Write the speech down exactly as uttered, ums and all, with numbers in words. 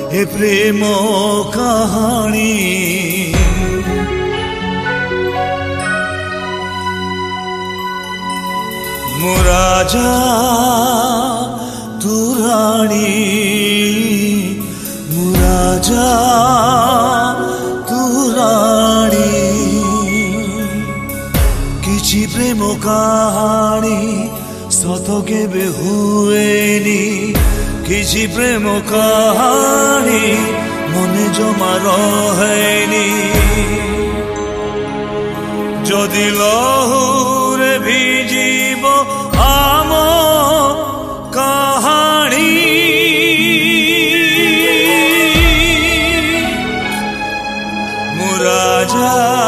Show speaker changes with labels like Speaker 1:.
Speaker 1: ए प्रेम कहानी मो राजा तू रानी मो राजा तू रानी किछि प्रेम कहानी सत केबे हुएनी किछि प्रेम कहानी मने जमा रहेनी जदि लहुरे भिजिब आम कहानी मो राजा